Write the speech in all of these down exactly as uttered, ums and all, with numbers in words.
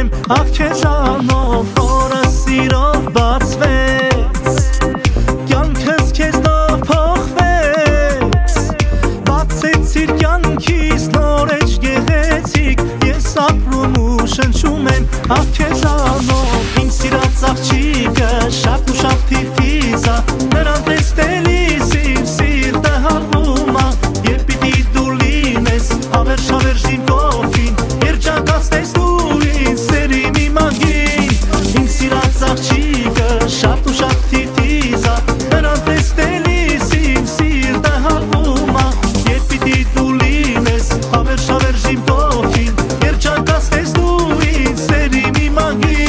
եմ աղ քեզանով օրը սիրով բացվեց կյանքս քեզնով փոխվեց բացեցիր կյանքիս նոր էջ գեղեցիկ ես ապրում ու շնչում եմ աղ քեզանով իմ սիրած աղջիկը շատ ու շատ թիթիզ ա նրան տեսնելիս իմ սիրտը հալվում ա երբ պիտի դու լինես հավերժ հավերժ իմ կողքին երջանկացնես դու ինձ սերի մի մագին իմ սիրած աղջիկը շատ ու շատ թիթիզ ա նրան տեսնելիս իմ սիրտը հալվում ա երբ պիտի դու լինես հավերժ հավերժ իմ կողքին երջանկացնես դու ինձ սերի մի մագին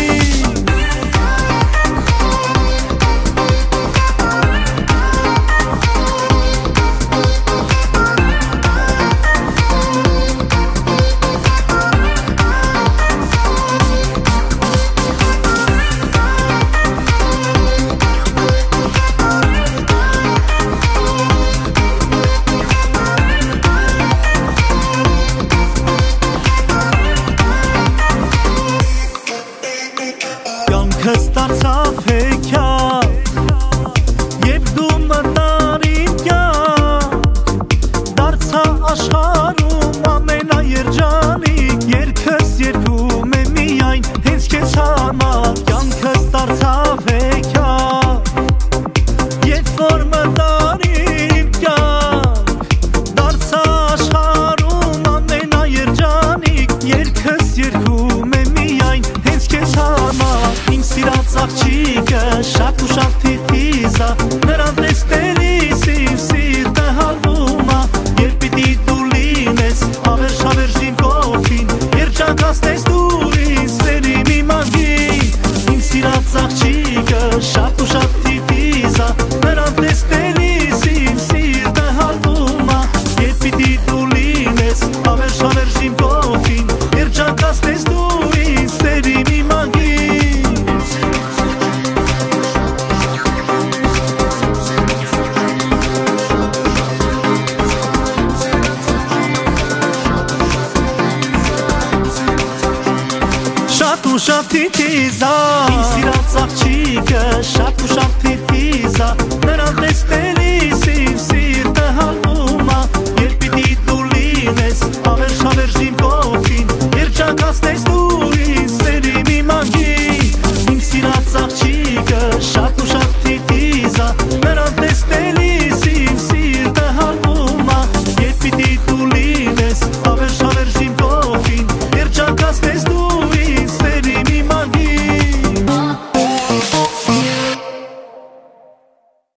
Կյանքս դարձավ հեքիաթ Երբ դու մտար իմ կյանք Դարձա աշխարհում ամենաերջանիկ Երգս երգում է միայն հենց քեզ համար Կյանքս դարձավ հեքիաթ Երբ որ մտար իմ կյանք Դարձա աշխարհում ամենաերջանիկ Երգս երգում է միայն հենց քեզ համար Իմ սիրած աղջիկը շատ ու շատ թիթիզ ա Նրան տեսնելիս իմ սիրտը հալվում ա Երբ պիտի դու լինես հավերժ հավերժ իմ կողքին Երջանկացնես դու ինձ սերի մի մագին Իմ սիրած աղջիկը շատ ու շատ թիթիզ ա Նրան տեսնելիս իմ սիրտը հալվում ա Երբ պիտի դու լինես հավերժ հավերժ իմ կողքին Երջանկացնես դու ինձ սերի մի մագին Շատ ու շատ թիթիզ ա Իմ սիրած աղջիկը շատ ու շատ թիթիզ ա Նրան տեսնել